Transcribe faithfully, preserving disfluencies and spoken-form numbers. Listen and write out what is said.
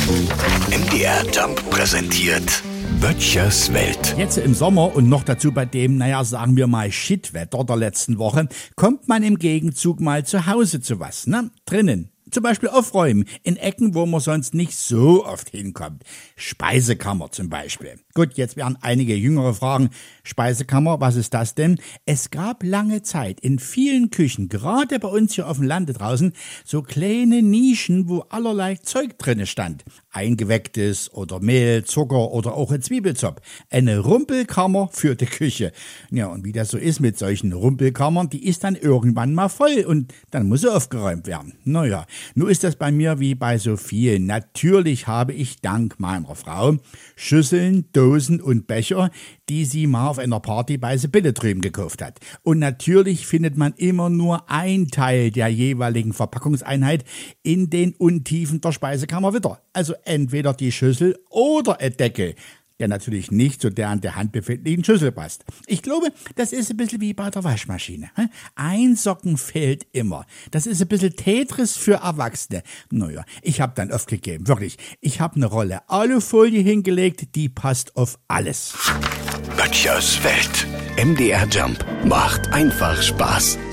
M D R Jump präsentiert Böttchers Welt. Jetzt im Sommer und noch dazu bei dem, naja, sagen wir mal Shitwetter der letzten Woche, kommt man im Gegenzug mal zu Hause zu was, ne? Drinnen. Zum Beispiel aufräumen, in Ecken, wo man sonst nicht so oft hinkommt. Speisekammer zum Beispiel. Gut, jetzt werden einige Jüngere fragen, Speisekammer, was ist das denn? Es gab lange Zeit in vielen Küchen, gerade bei uns hier auf dem Lande draußen, so kleine Nischen, wo allerlei Zeug drinne stand. Eingewecktes oder Mehl, Zucker oder auch ein Zwiebelzopf. Eine Rumpelkammer für die Küche. Ja, und wie das so ist mit solchen Rumpelkammern, die ist dann irgendwann mal voll und dann muss sie aufgeräumt werden. Naja, nun ist das bei mir wie bei so vielen. Natürlich habe ich dank meiner Frau Schüsseln, Dosen und Becher, die sie mal auf einer Party bei Sibylle drüben gekauft hat. Und natürlich findet man immer nur ein Teil der jeweiligen Verpackungseinheit in den Untiefen der Speisekammer wieder. Also entweder die Schüssel oder ein Deckel, der natürlich nicht zu der an der Hand befindlichen Schüssel passt. Ich glaube, das ist ein bisschen wie bei der Waschmaschine. Ein Socken fehlt immer. Das ist ein bisschen Tetris für Erwachsene. Naja, ich habe dann aufgegeben, wirklich. Ich habe eine Rolle Alufolie hingelegt, die passt auf alles. Böttchers Welt. M D R Jump macht einfach Spaß.